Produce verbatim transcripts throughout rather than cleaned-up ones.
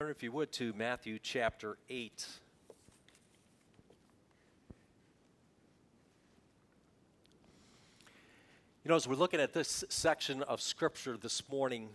Turn, if you would, to Matthew chapter eight. You know, as we're looking at this section of Scripture this morning,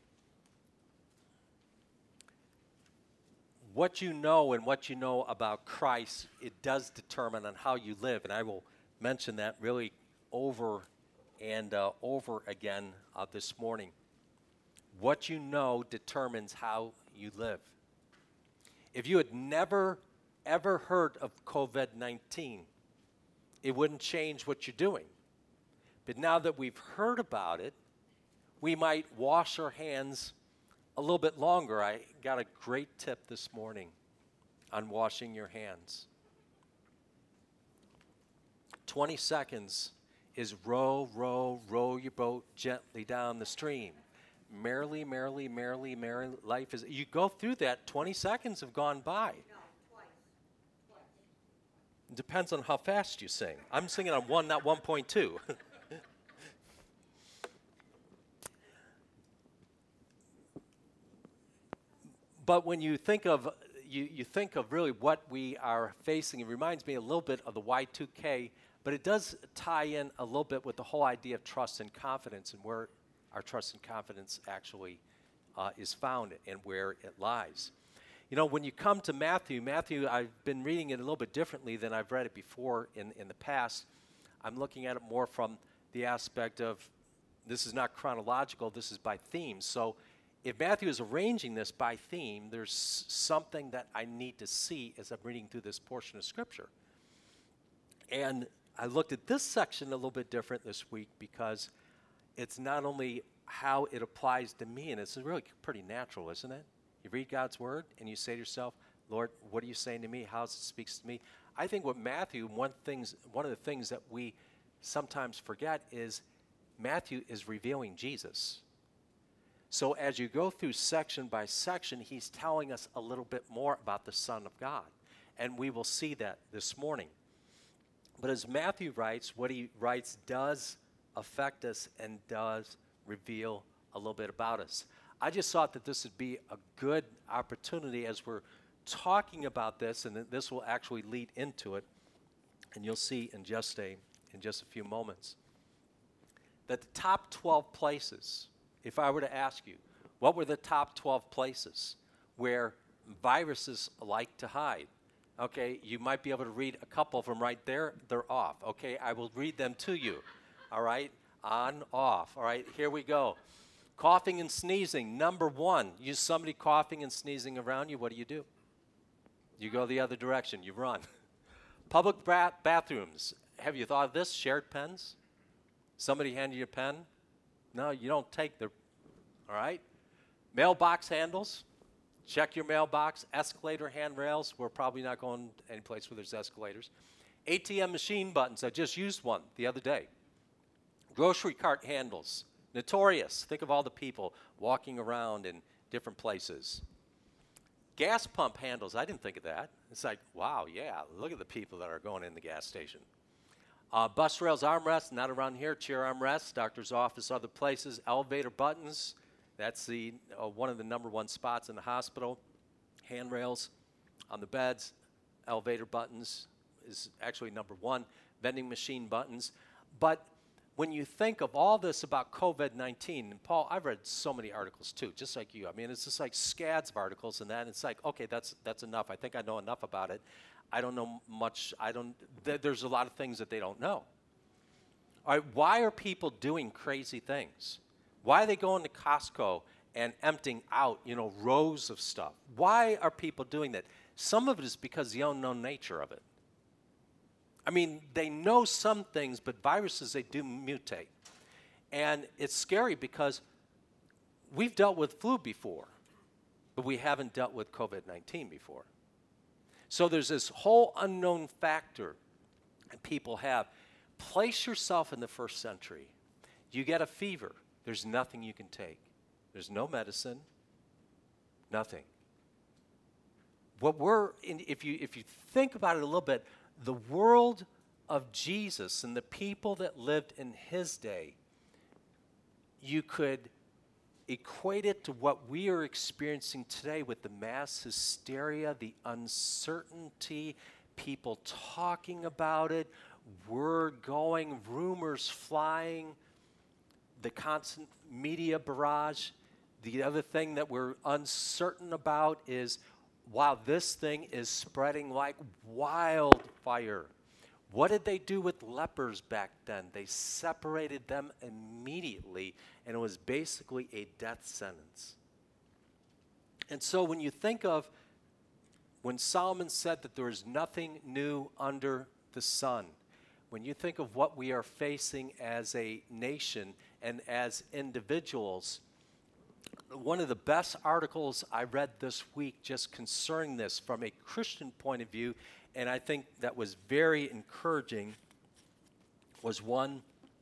what you know and what you know about Christ, it does determine on how you live. And I will mention that really over and uh, over again uh, this morning. What you know determines how you live. If you had never, ever heard of covid nineteen, it wouldn't change what you're doing. But now that we've heard about it, we might wash our hands a little bit longer. I got a great tip this morning on washing your hands. twenty seconds is row, row, row your boat gently down the stream. Merrily, merrily, merrily, merrily, life is... You go through that, twenty seconds have gone by. No, twice. Twice. It depends on how fast you sing. I'm singing on one, not one point two. But when you think of you, you think of really what we are facing, it reminds me a little bit of the Y two K, but it does tie in a little bit with the whole idea of trust and confidence and where our trust and confidence actually uh, is found and where it lies. You know, when you come to Matthew, Matthew, I've been reading it a little bit differently than I've read it before in, in the past. I'm looking at it more from the aspect of this is not chronological, this is by theme. So if Matthew is arranging this by theme, there's something that I need to see as I'm reading through this portion of Scripture. And I looked at this section a little bit different this week because it's not only how it applies to me, and it's really pretty natural, isn't it? You read God's Word and you say to yourself, Lord, what are you saying to me? How it speaks to me? I think what Matthew, one, things, one of the things that we sometimes forget is Matthew is revealing Jesus. So as you go through section by section, he's telling us a little bit more about the Son of God. And we will see that this morning. But as Matthew writes, what he writes does affect us and does reveal a little bit about us. I just thought that this would be a good opportunity as we're talking about this, and this will actually lead into it, and you'll see in just a, in just a few moments, that the top twelve places, if I were to ask you, what were the top twelve places where viruses like to hide? Okay, you might be able to read a couple of them right there. They're off. Okay, I will read them to you. All right, on, off. All right, here we go. Coughing and sneezing, number one. You somebody coughing and sneezing around you, what do you do? You go the other direction, you run. Public ba- bathrooms, have you thought of this? Shared pens? Somebody hand you a pen? No, you don't take the, all right? Mailbox handles, check your mailbox. Escalator handrails, we're probably not going any place where there's escalators. A T M machine buttons, I just used one the other day. Grocery cart handles, notorious. Think of all the people walking around in different places. Gas pump handles, I didn't think of that. It's like, wow, yeah, look at the people that are going in the gas station. Uh, bus rails armrests, not around here. Chair armrests, doctor's office, other places. Elevator buttons, that's the uh, one of the number one spots in the hospital. Handrails on the beds. Elevator buttons is actually number one. Vending machine buttons. But when you think of all this about covid nineteen, and Paul, I've read so many articles too, just like you. I mean, it's just like scads of articles and that. And it's like, okay, that's that's enough. I think I know enough about it. I don't know much. I don't. Th- there's a lot of things that they don't know. All right, why are people doing crazy things? Why are they going to Costco and emptying out, you know, rows of stuff? Why are people doing that? Some of it is because of the unknown nature of it. I mean, they know some things, but viruses, they do mutate. And it's scary because we've dealt with flu before, but we haven't dealt with covid nineteen before. So there's this whole unknown factor that people have. Place yourself in the first century. You get a fever. There's nothing you can take. There's no medicine, nothing. What we're in, if you if you think about it a little bit, the world of Jesus and the people that lived in his day, you could equate it to what we are experiencing today with the mass hysteria, the uncertainty, people talking about it, word going, rumors flying, the constant media barrage. The other thing that we're uncertain about is, wow, this thing is spreading like wildfire. What did they do with lepers back then? They separated them immediately, and it was basically a death sentence. And so when you think of when Solomon said that there is nothing new under the sun, when you think of what we are facing as a nation and as individuals, one of the best articles I read this week just concerning this from a Christian point of view, and I think that was very encouraging, was one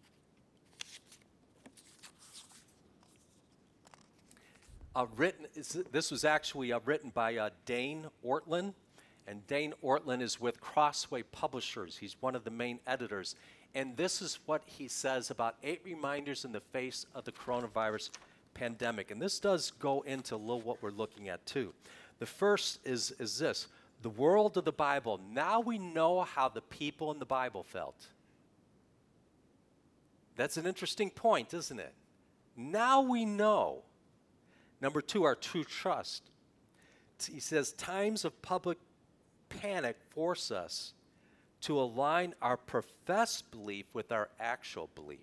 uh, written, this was actually uh, written by uh, Dane Ortlund, and Dane Ortlund is with Crossway Publishers. He's one of the main editors, and this is what he says about eight reminders in the face of the coronavirus pandemic. And this does go into a little what we're looking at too. The first is, is this, the world of the Bible. Now we know how the people in the Bible felt. That's an interesting point, isn't it? Now we know. Number two, our true trust. He says, times of public panic force us to align our professed belief with our actual belief.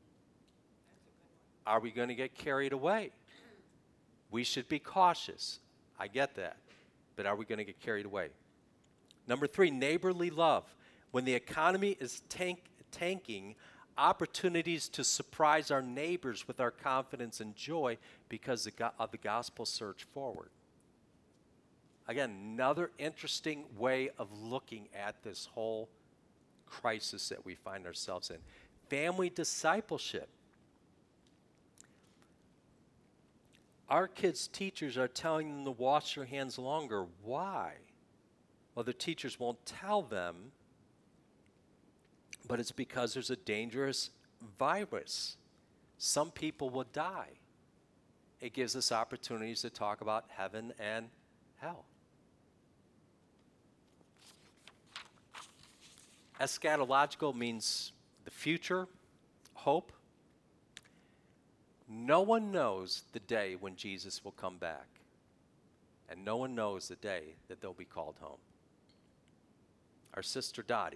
Are we going to get carried away? We should be cautious. I get that. But are we going to get carried away? Number three, neighborly love. When the economy is tank, tanking, opportunities to surprise our neighbors with our confidence and joy because of the gospel surge forward. Again, another interesting way of looking at this whole crisis that we find ourselves in. Family discipleship. Our kids' teachers are telling them to wash their hands longer. Why? Well, the teachers won't tell them, but it's because there's a dangerous virus. Some people will die. It gives us opportunities to talk about heaven and hell. Eschatological means the future, hope. No one knows the day when Jesus will come back, and no one knows the day that they'll be called home. Our sister Dottie,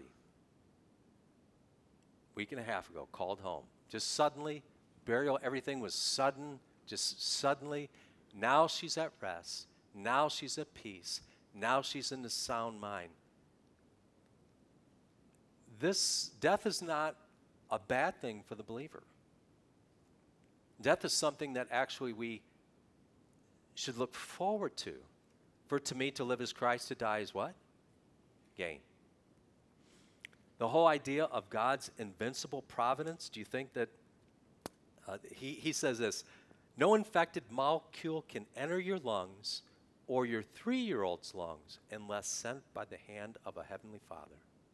a week and a half ago, called home. Just suddenly, burial, everything was sudden, just suddenly. Now she's at rest. Now she's at peace. Now she's in a sound mind. This death is not a bad thing for the believer. Death is something that actually we should look forward to. For to me, to live is Christ, to die is what? Gain. The whole idea of God's invincible providence, do you think that, uh, he, he says this, no infected molecule can enter your lungs or your three-year-old's lungs unless sent by the hand of a heavenly Father.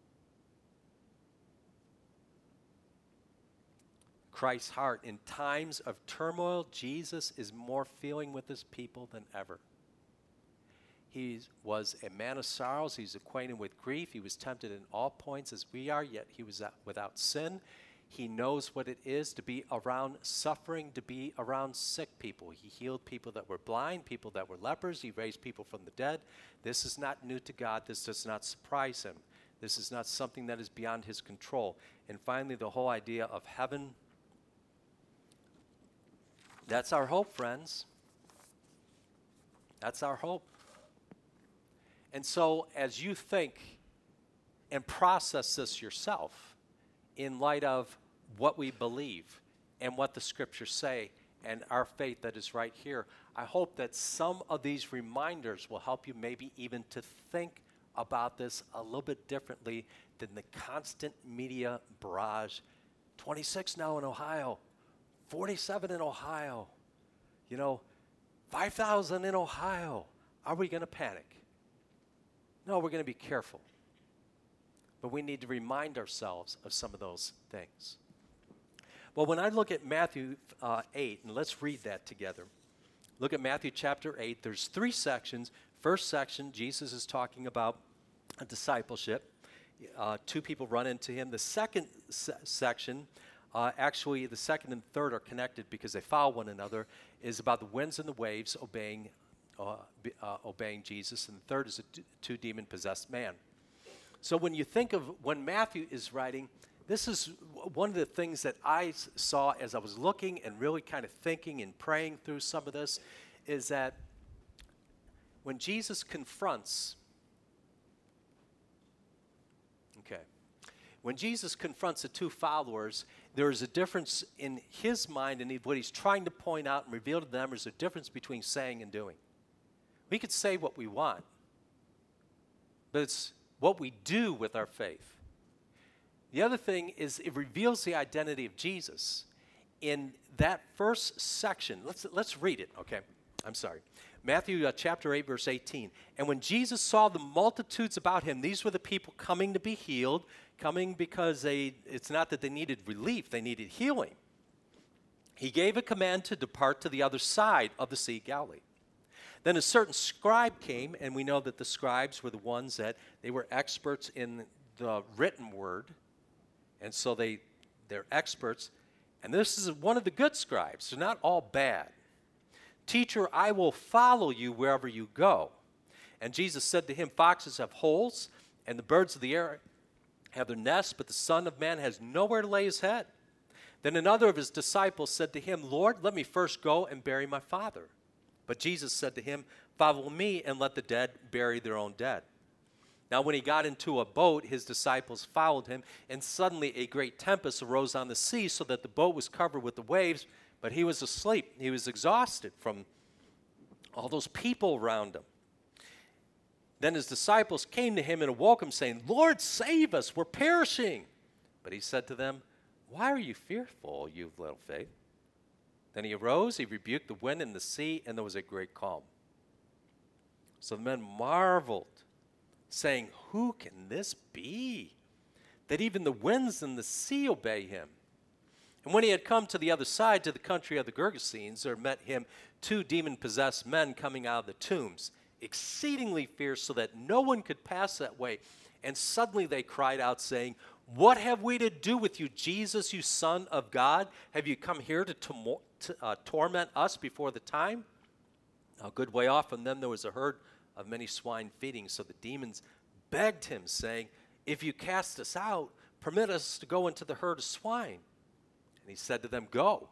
Christ's heart. In times of turmoil, Jesus is more feeling with his people than ever. He was a man of sorrows. He's acquainted with grief. He was tempted in all points as we are, yet he was without sin. He knows what it is to be around suffering, to be around sick people. He healed people that were blind, people that were lepers. He raised people from the dead. This is not new to God. This does not surprise him. This is not something that is beyond his control. And finally, the whole idea of heaven. That's our hope, friends. That's our hope. And so as you think and process this yourself in light of what we believe and what the scriptures say and our faith that is right here, I hope that some of these reminders will help you maybe even to think about this a little bit differently than the constant media barrage. twenty-six now in Ohio. forty-seven in Ohio, you know, five thousand in Ohio. Are we going to panic? No, we're going to be careful. But we need to remind ourselves of some of those things. Well, when I look at Matthew uh, eight, and let's read that together. Look at Matthew chapter eight. There's three sections. First section, Jesus is talking about a discipleship. Uh, two people run into him. The second se- section, uh, actually the second and third are connected because they follow one another, is about the winds and the waves obeying, uh, be, uh, obeying Jesus. And the third is a d- two demon-possessed man. So when you think of when Matthew is writing, this is one of the things that I s- saw as I was looking and really kind of thinking and praying through some of this, is that when Jesus confronts, okay, when Jesus confronts the two followers, there is a difference in his mind, and he, what he's trying to point out and reveal to them is a difference between saying and doing. We could say what we want, but it's what we do with our faith. The other thing is it reveals the identity of Jesus. In that first section, let's, let's read it, okay? I'm sorry. Matthew uh, chapter eight, verse eighteen. And when Jesus saw the multitudes about him, these were the people coming to be healed, coming because they, it's not that they needed relief, they needed healing. He gave a command to depart to the other side of the Sea of Galilee. Then a certain scribe came, and we know that the scribes were the ones that they were experts in the written word. And so they, they're experts. And this is one of the good scribes. They're not all bad. Teacher, I will follow you wherever you go. And Jesus said to him, foxes have holes, and the birds of the air have their nests, but the Son of Man has nowhere to lay his head. Then another of his disciples said to him, Lord, let me first go and bury my father. But Jesus said to him, follow me and let the dead bury their own dead. Now, when he got into a boat, his disciples followed him, and suddenly a great tempest arose on the sea, so that the boat was covered with the waves, but he was asleep. He was exhausted from all those people around him. Then his disciples came to him and awoke him, saying, Lord, save us, we're perishing. But he said to them, why are you fearful, you of little faith? Then he arose, he rebuked the wind and the sea, and there was a great calm. So the men marveled, saying, who can this be, that even the winds and the sea obey him? And when he had come to the other side, to the country of the Gergesenes, there met him two demon-possessed men coming out of the tombs, exceedingly fierce, so that no one could pass that way. And suddenly they cried out, saying, what have we to do with you, Jesus, you Son of God? Have you come here to, tomo- to uh, torment us before the time? A good way off from them there was a herd of many swine feeding. So the demons begged him, saying, if you cast us out, permit us to go into the herd of swine. And he said to them, go.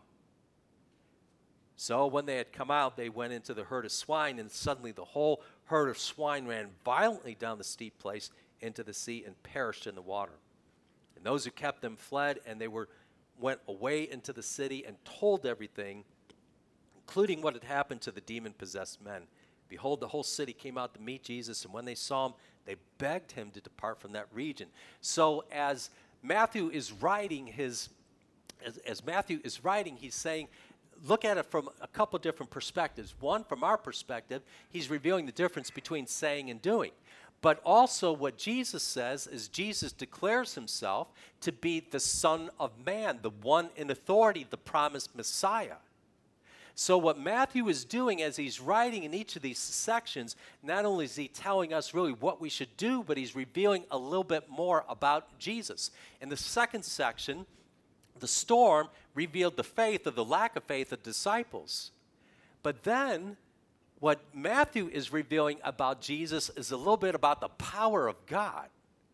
So when they had come out, they went into the herd of swine, and suddenly the whole herd of swine ran violently down the steep place into the sea and perished in the water. And those who kept them fled, and they were went away into the city and told everything, including what had happened to the demon-possessed men. Behold, the whole city came out to meet Jesus, and when they saw him, they begged him to depart from that region. So as Matthew is writing his, as, as Matthew is writing, he's saying, look at it from a couple different perspectives. One, from our perspective, he's revealing the difference between saying and doing. But also what Jesus says is Jesus declares himself to be the Son of Man, the one in authority, the promised Messiah. So what Matthew is doing as he's writing in each of these sections, not only is he telling us really what we should do, but he's revealing a little bit more about Jesus. In the second section, the storm revealed the faith or the lack of faith of disciples. But then what Matthew is revealing about Jesus is a little bit about the power of God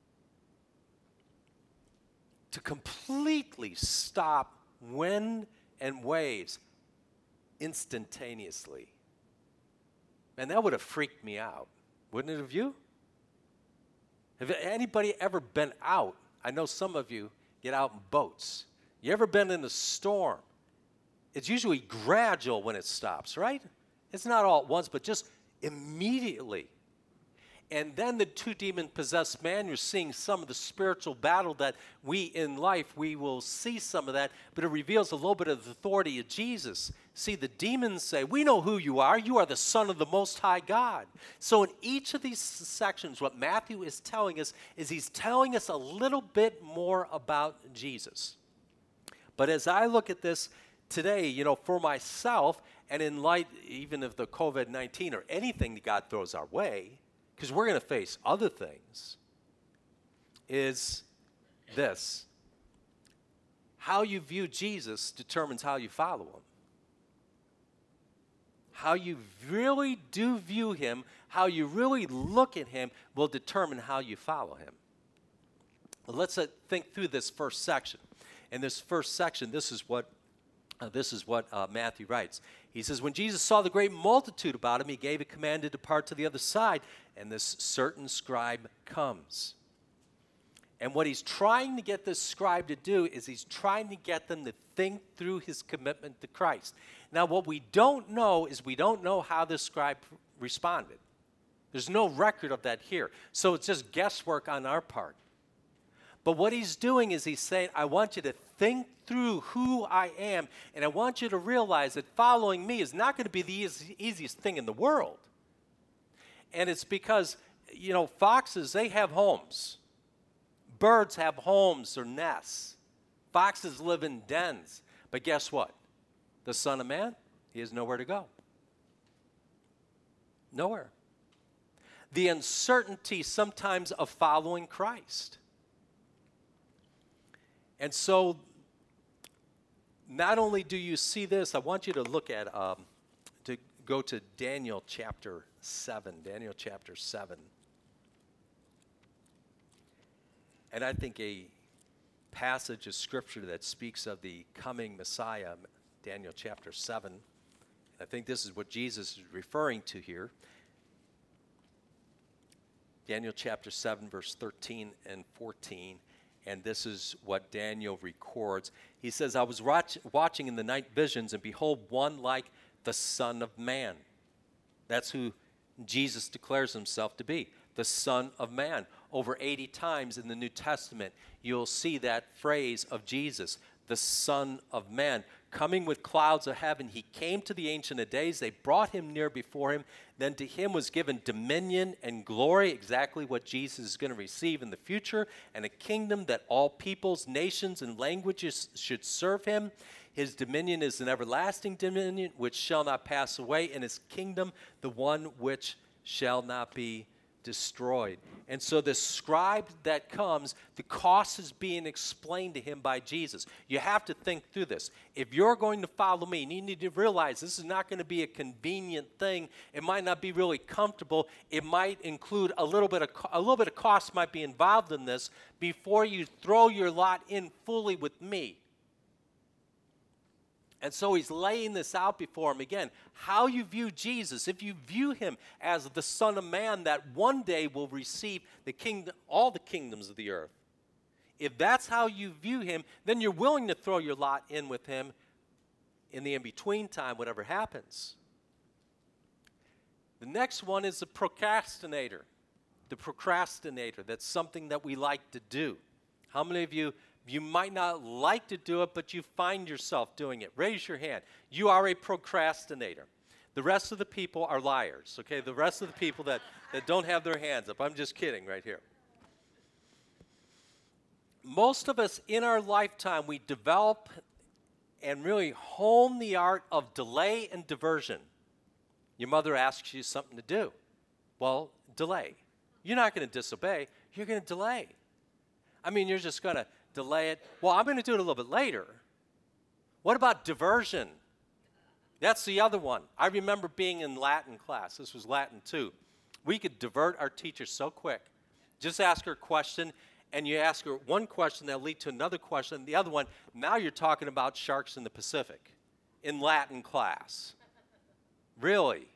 to completely stop wind and waves instantaneously. And that would have freaked me out. Wouldn't it have you? Have anybody ever been out? I know some of you get out in boats. You ever been in a storm? It's usually gradual when it stops, right? It's not all at once, but just immediately. And then the two demon-possessed man, you're seeing some of the spiritual battle that we in life, we will see some of that, but it reveals a little bit of the authority of Jesus. See, the demons say, we know who you are. You are the Son of the Most High God. So in each of these sections, what Matthew is telling us is he's telling us a little bit more about Jesus. But as I look at this today, you know, for myself, and in light even of the COVID nineteen or anything that God throws our way, because we're going to face other things, is this. How you view Jesus determines how you follow him. How you really do view him, how you really look at him will determine how you follow him. Well, let's uh, think through this first section. In this first section, this is what uh, this is what uh, Matthew writes. He says, when Jesus saw the great multitude about him, he gave a command to depart to the other side, and this certain scribe comes. And what he's trying to get this scribe to do is he's trying to get them to think through his commitment to Christ. Now, what we don't know is we don't know how this scribe responded. There's no record of that here. So it's just guesswork on our part. But what he's doing is he's saying, I want you to think through who I am, and I want you to realize that following me is not going to be the easy, easiest thing in the world. And it's because, you know, foxes, they have homes. Birds have homes or nests. Foxes live in dens. But guess what? The Son of Man, he has nowhere to go. Nowhere. The uncertainty sometimes of following Christ. And so, not only do you see this, I want you to look at, um, to go to Daniel chapter seven. Daniel chapter seven. And I think a passage of Scripture that speaks of the coming Messiah, Daniel chapter seven. I think this is what Jesus is referring to here. Daniel chapter seven, verse thirteen and fourteen. And this is what Daniel records. He says, I was watch, watching in the night visions, and behold, one like the Son of Man. That's who Jesus declares himself to be, the Son of Man. Over eighty times in the New Testament, you'll see that phrase of Jesus, the Son of Man. Coming with clouds of heaven, he came to the Ancient of Days. They brought him near before him. Then to him was given dominion and glory, exactly what Jesus is going to receive in the future, and a kingdom that all peoples, nations, and languages should serve him. His dominion is an everlasting dominion which shall not pass away, and his kingdom the one which shall not be destroyed. And so the scribe that comes, the cost is being explained to him by Jesus. You have to think through this. If you're going to follow me, you need to realize this is not going to be a convenient thing. It might not be really comfortable. It might include a little bit of a little bit of cost might be involved in this before you throw your lot in fully with me. And so he's laying this out before him again. How you view Jesus, if you view him as the Son of Man that one day will receive the kingdom, all the kingdoms of the earth. If that's how you view him, then you're willing to throw your lot in with him in the in-between time, whatever happens. The next one is the procrastinator. The procrastinator. That's something that we like to do. How many of you You might not like to do it, but you find yourself doing it? Raise your hand. You are a procrastinator. The rest of the people are liars, okay? The rest of the people that, that don't have their hands up. I'm just kidding right here. Most of us in our lifetime, we develop and really hone the art of delay and diversion. Your mother asks you something to do. Well, delay. You're not going to disobey. You're going to delay. I mean, you're just going to delay it. Well, I'm going to do it a little bit later. What about diversion? That's the other one. I remember being in Latin class. This was Latin two. We could divert our teacher so quick. Just ask her a question, and you ask her one question that'll lead to another question, and the other one, now you're talking about sharks in the Pacific in Latin class. Really?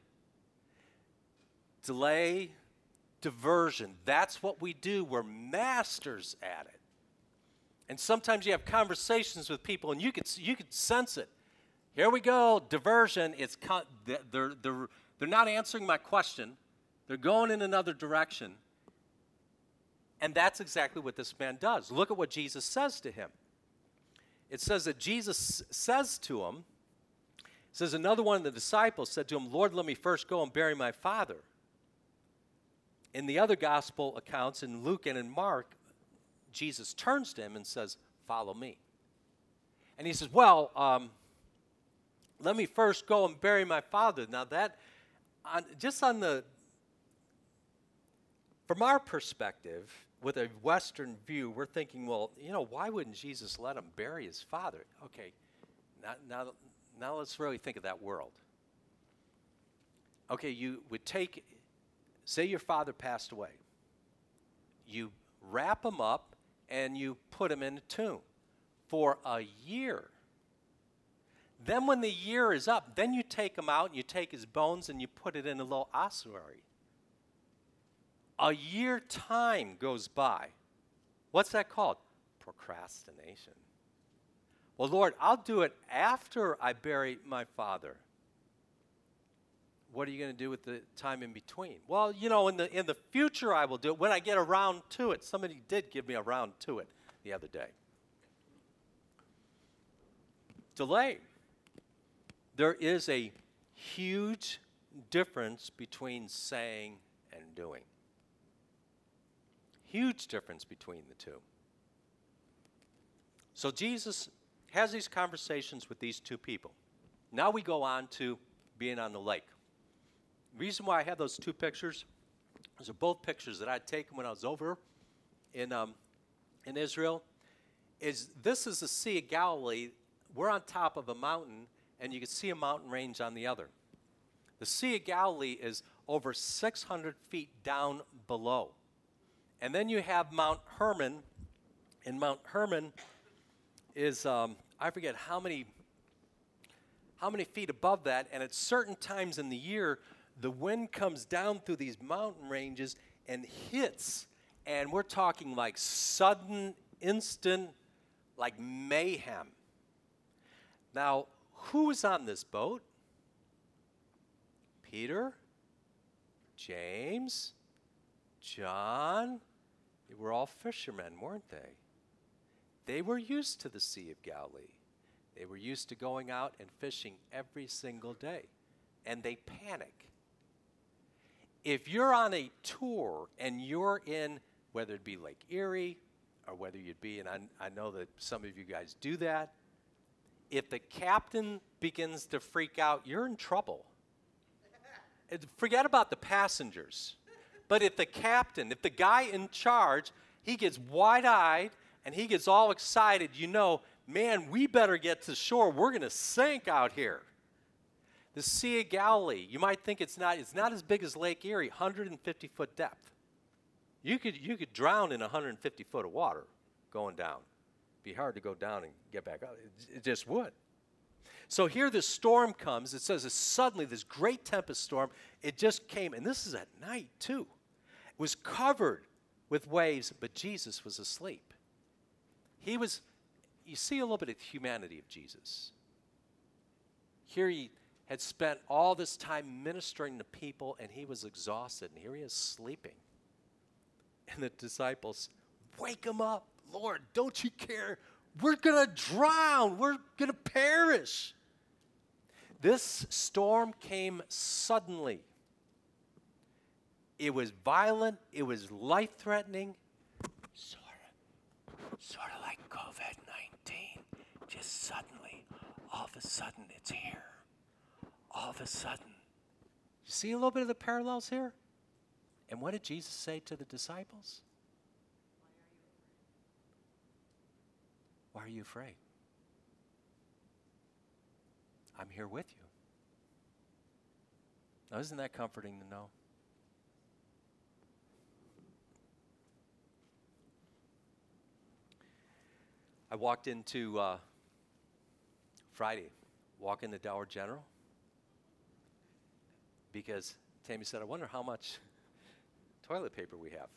Delay, diversion. That's what we do. We're masters at it. And sometimes you have conversations with people, and you could you could sense it. Here we go, diversion. It's con- they're they're they're not answering my question. They're going in another direction. And that's exactly what this man does. Look at what Jesus says to him. It says that Jesus says to him, it says another one of the disciples said to him, Lord, let me first go and bury my father. In the other gospel accounts, in Luke and in Mark, Jesus turns to him and says, follow me. And he says, well, um, let me first go and bury my father. Now that, on, just on the, from our perspective, with a Western view, we're thinking, well, you know, why wouldn't Jesus let him bury his father? Okay, now, now, now let's really think of that world. Okay, you would take, say your father passed away. You wrap him up and you put him in a tomb for a year. Then when the year is up, then you take him out and you take his bones and you put it in a little ossuary. A year time goes by. What's that called? Procrastination. Well, Lord, I'll do it after I bury my father. What are you going to do with the time in between? Well, you know, in the in the future I will do it when I get around to it. Somebody did give me a round to it the other day. Delay. There is a huge difference between saying and doing. Huge difference between the two. So Jesus has these conversations with these two people. Now we go on to being on the lake. The reason why I have those two pictures, those are both pictures that I'd taken when I was over in, um, in Israel, is this is the Sea of Galilee. We're on top of a mountain, and you can see a mountain range on the other. The Sea of Galilee is over six hundred feet down below. And then you have Mount Hermon, and Mount Hermon is, um, I forget how many, how many feet above that, and at certain times in the year, the wind comes down through these mountain ranges and hits, and we're talking like sudden, instant, like mayhem. Now, who is on this boat? Peter, James, John. They were all fishermen, weren't they? They were used to the Sea of Galilee. They were used to going out and fishing every single day, and they panic. If you're on a tour and you're in, whether it be Lake Erie or whether you'd be, and I, I know that some of you guys do that, if the captain begins to freak out, you're in trouble. And forget about the passengers. But if the captain, if the guy in charge, he gets wide-eyed and he gets all excited, you know, man, we better get to shore. We're going to sink out here. The Sea of Galilee, you might think it's not, it's not as big as Lake Erie, one hundred fifty foot depth. You could, you could drown in one hundred fifty foot of water going down. It'd be hard to go down and get back up. It, it just would. So here this storm comes. It says it's suddenly this great tempest storm. It just came, and this is at night too. It was covered with waves, but Jesus was asleep. He was, you see a little bit of the humanity of Jesus. Here he had spent all this time ministering to people, and he was exhausted, and here he is sleeping. And the disciples, wake him up. Lord, don't you care? We're going to drown. We're going to perish. This storm came suddenly. It was violent. It was life-threatening. Sort of, sort of like COVID nineteen. Just suddenly, all of a sudden, it's here. All of a sudden. You see a little bit of the parallels here? And what did Jesus say to the disciples? Why are you afraid? I'm here with you. Now, isn't that comforting to know? I walked into uh, Friday, walk into Dollar General, because Tammy said, I wonder how much toilet paper we have.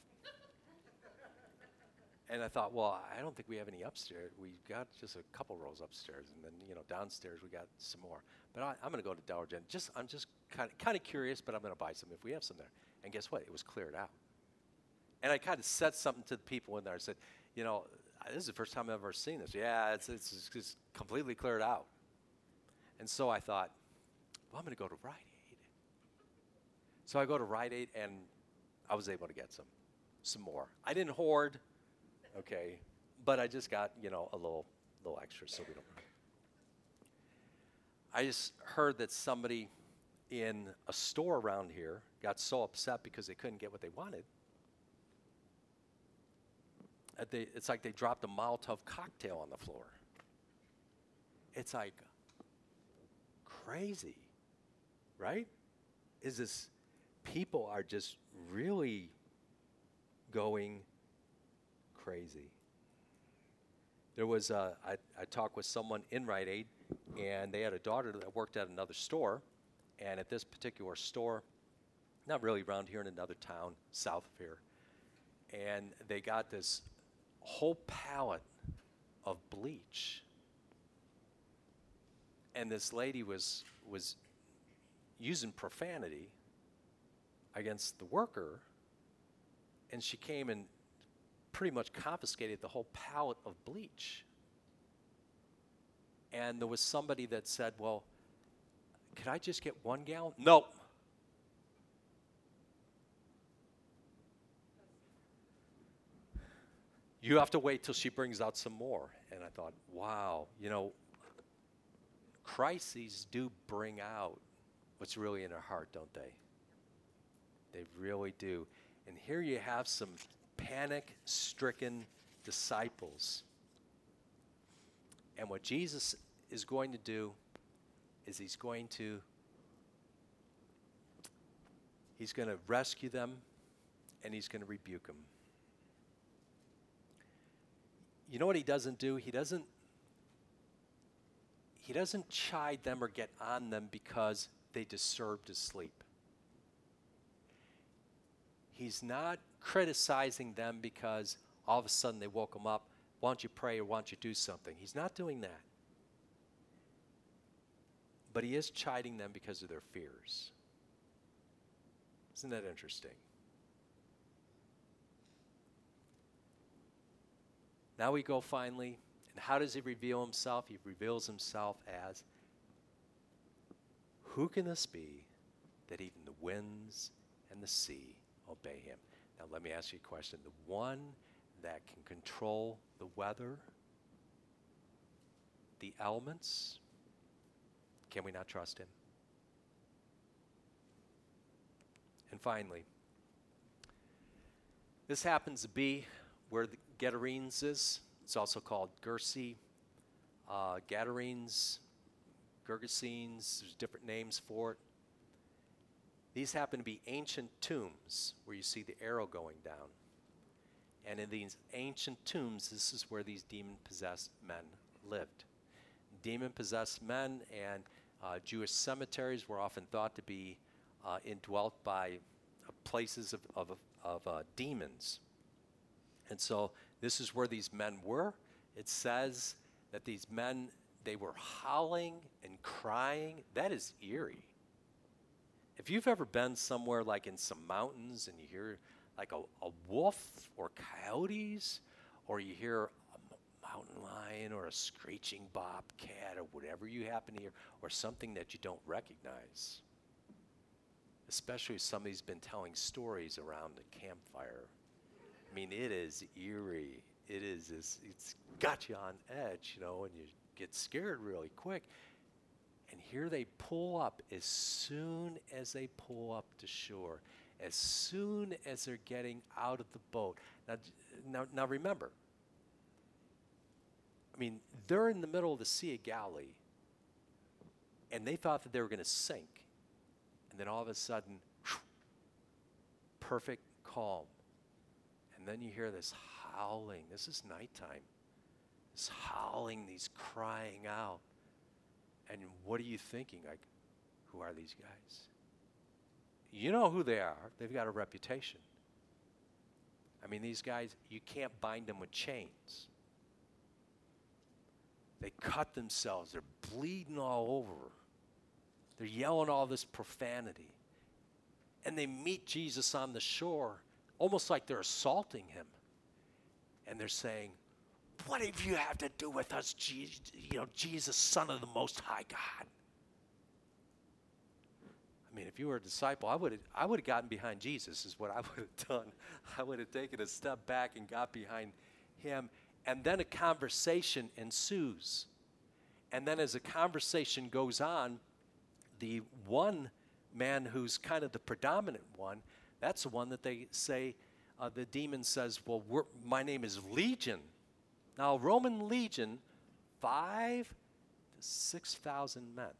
And I thought, well, I don't think we have any upstairs. We got just a couple rows upstairs, and then, you know, downstairs we got some more. But I, I'm going to go to Dollar General. Just, I'm just kind of kind of curious, but I'm going to buy some if we have some there. And guess what? It was cleared out. And I kind of said something to the people in there. I said, you know, this is the first time I've ever seen this. Yeah, it's it's, it's completely cleared out. And so I thought, well, I'm going to go to Rite Aid. So I go to Rite Aid, and I was able to get some, some more. I didn't hoard. Okay, but I just got, you know, a little little extra so we don't. I just heard that somebody in a store around here got so upset because they couldn't get what they wanted. That they, it's like they dropped a Molotov cocktail on the floor. It's like crazy, right? Is this, people are just really going crazy. There was, a, I, I talked with someone in Rite Aid, and they had a daughter that worked at another store, and at this particular store, not really around here, in another town south of here, and they got this whole pallet of bleach, and this lady was was using profanity against the worker, and she came and pretty much confiscated the whole pallet of bleach. And there was somebody that said, well, could I just get one gallon? Nope. You have to wait till she brings out some more. And I thought, wow, you know, crises do bring out what's really in our heart, don't they? They really do. And here you have some panic-stricken disciples. And what Jesus is going to do is he's going to he's going to rescue them, and he's going to rebuke them. You know what he doesn't do? He doesn't he doesn't chide them or get on them because they deserve to sleep. He's not criticizing them because all of a sudden they woke him up. Why don't you pray or why don't you do something? He's not doing that. But he is chiding them because of their fears. Isn't that interesting? Now we go finally, and how does he reveal himself? He reveals himself as, who can this be that even the winds and the sea obey him? Now let me ask you a question. The one that can control the weather, the elements, can we not trust him? And finally, this happens to be where the Gadarenes is. It's also called Gersi, uh, Gadarenes, Gergesenes. There's different names for it. These happen to be ancient tombs where you see the arrow going down. And in these ancient tombs, this is where these demon-possessed men lived. Demon-possessed men and uh, Jewish cemeteries were often thought to be uh, indwelt by uh, places of, of, of uh, demons. And so this is where these men were. It says that these men, they were howling and crying. That is eerie. If you've ever been somewhere like in some mountains and you hear like a, a wolf or coyotes, or you hear a m- mountain lion or a screeching bobcat or whatever you happen to hear, or something that you don't recognize, especially if somebody's been telling stories around the campfire. I mean, it is eerie. It is, it's, it's got you on edge, you know, and you get scared really quick. And here they pull up as soon as they pull up to shore, as soon as they're getting out of the boat. Now, now, now remember, I mean, they're in the middle of the Sea of Galilee, and they thought that they were going to sink. And then all of a sudden, whew, perfect calm. And then you hear this howling. This is nighttime. This howling, these crying out. And what are you thinking? Like, who are these guys? You know who they are. They've got a reputation. I mean, these guys, you can't bind them with chains. They cut themselves. They're bleeding all over. They're yelling all this profanity. And they meet Jesus on the shore, almost like they're assaulting him. And they're saying, what do you have to do with us, Jesus, you know, Jesus, Son of the Most High God? I mean, if you were a disciple, I would have I would have gotten behind Jesus, is what I would have done. I would have taken a step back and got behind him. And then a conversation ensues. And then as the conversation goes on, the one man who's kind of the predominant one, that's the one that they say, uh, the demon says, well, we're, my name is Legion. Now, Roman legion, five to six thousand men.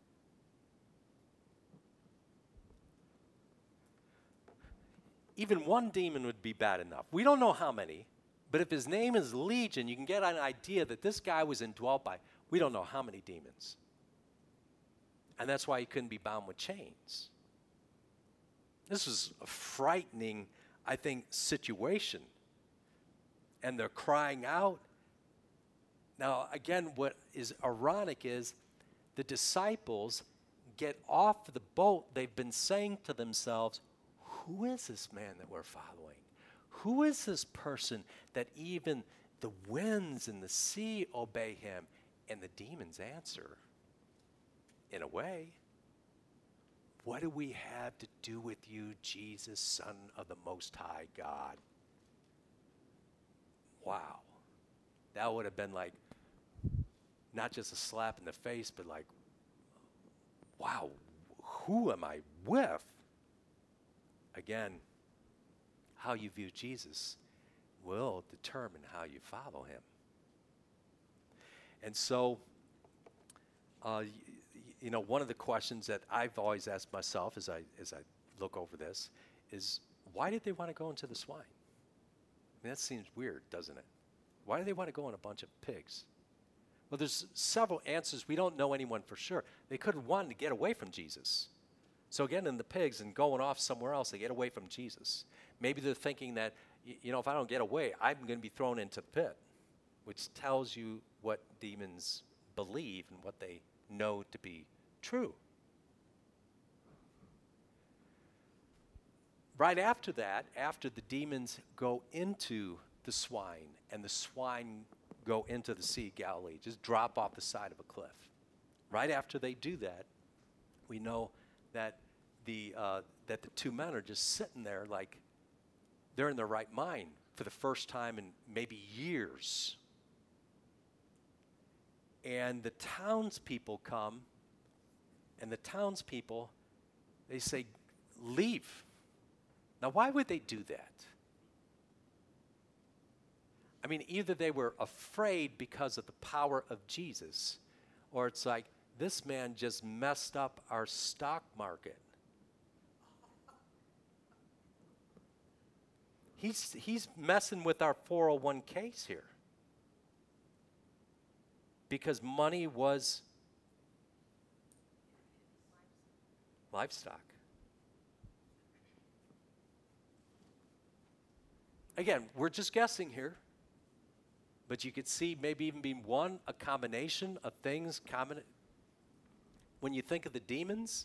Even one demon would be bad enough. We don't know how many, but if his name is Legion, you can get an idea that this guy was indwelt by, we don't know how many demons. And that's why he couldn't be bound with chains. This was a frightening, I think, situation. And they're crying out. Now, again, what is ironic is the disciples get off the boat. They've been saying to themselves, who is this man that we're following? Who is this person that even the winds and the sea obey him? And the demons answer, in a way, what do we have to do with you, Jesus, Son of the Most High God? Wow. That would have been like, not just a slap in the face, but like, wow, who am I with? Again, how you view Jesus will determine how you follow him. And so, uh, y- you know, one of the questions that I've always asked myself as I as I look over this is, why did they want to go into the swine? I mean, that seems weird, doesn't it? Why do they want to go in a bunch of pigs? Well, there's several answers. We don't know anyone for sure. They could have wanted to get away from Jesus. So again, in the pigs and going off somewhere else, they get away from Jesus. Maybe they're thinking that, y- you know, if I don't get away, I'm going to be thrown into the pit, which tells you what demons believe and what they know to be true. Right after that, after the demons go into the swine and the swine go into the Sea of Galilee, just drop off the side of a cliff. Right after they do that, we know that the uh, that the two men are just sitting there like they're in their right mind for the first time in maybe years. And the townspeople come, and the townspeople, they say, leave. Now, why would they do that? I mean, either they were afraid because of the power of Jesus, or it's like, this man just messed up our stock market. He's, he's messing with our four oh one k's here. Because money was livestock. Again, we're just guessing here. But you could see maybe even being one, a combination of things. Combina- when you think of the demons,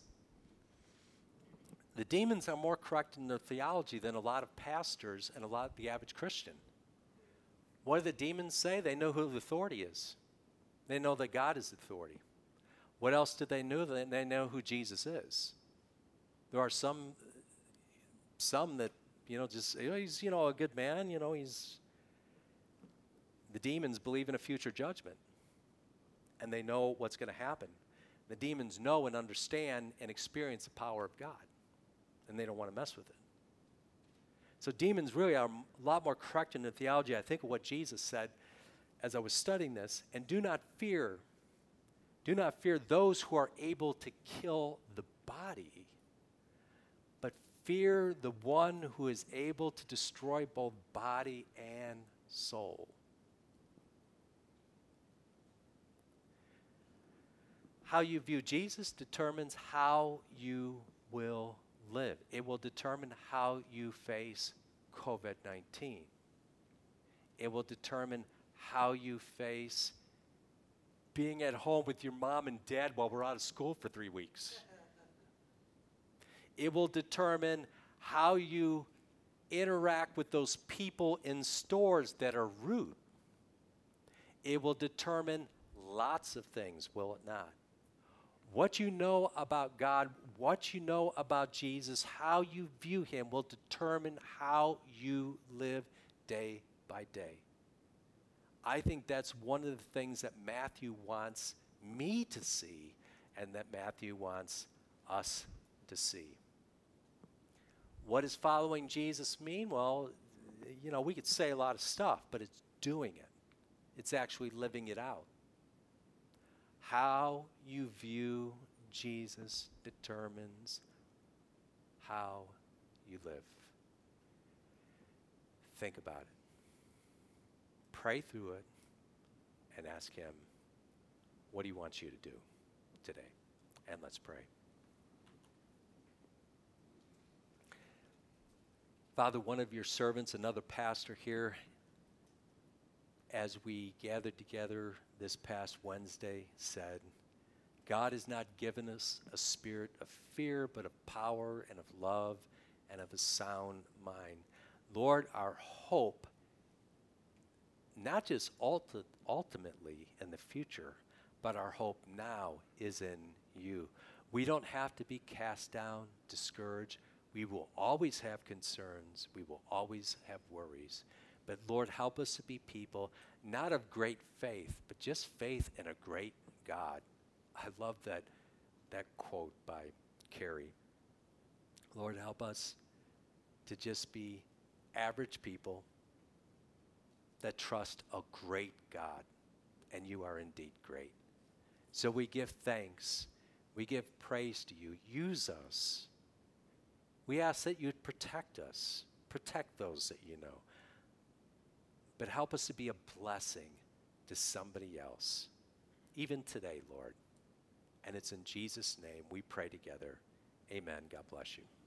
the demons are more correct in their theology than a lot of pastors and a lot of the average Christian. What do the demons say? They know who the authority is. They know that God is the authority. What else do they know? They, they know who Jesus is. There are some, some that, you know, just, you know, he's, you know, a good man, you know, he's, the demons believe in a future judgment, and they know what's going to happen. The demons know and understand and experience the power of God, and they don't want to mess with it. So demons really are a lot more correct in the theology, I think, of what Jesus said as I was studying this. And do not fear, do not fear those who are able to kill the body, but fear the one who is able to destroy both body and soul. How you view Jesus determines how you will live. It will determine how you face covid nineteen. It will determine how you face being at home with your mom and dad while we're out of school for three weeks. It will determine how you interact with those people in stores that are rude. It will determine lots of things, will it not? What you know about God, what you know about Jesus, how you view him will determine how you live day by day. I think that's one of the things that Matthew wants me to see and that Matthew wants us to see. What does following Jesus mean? Well, you know, we could say a lot of stuff, but it's doing it. It's actually living it out. How you view Jesus determines how you live. Think about it. Pray through it and ask him, what do you want you to do today? And let's pray. Father, one of your servants, another pastor here, as we gathered together this past Wednesday, said, God has not given us a spirit of fear, but of power and of love and of a sound mind. Lord, our hope, not just ulti- ultimately in the future, but our hope now is in you. We don't have to be cast down, discouraged. We will always have concerns. We will always have worries. But Lord, help us to be people, not of great faith, but just faith in a great God. I love that, that quote by Carrie. Lord, help us to just be average people that trust a great God, and you are indeed great. So we give thanks. We give praise to you. Use us. We ask that you'd protect us, protect those that you know. But help us to be a blessing to somebody else, even today, Lord. And it's in Jesus' name we pray together. Amen. God bless you.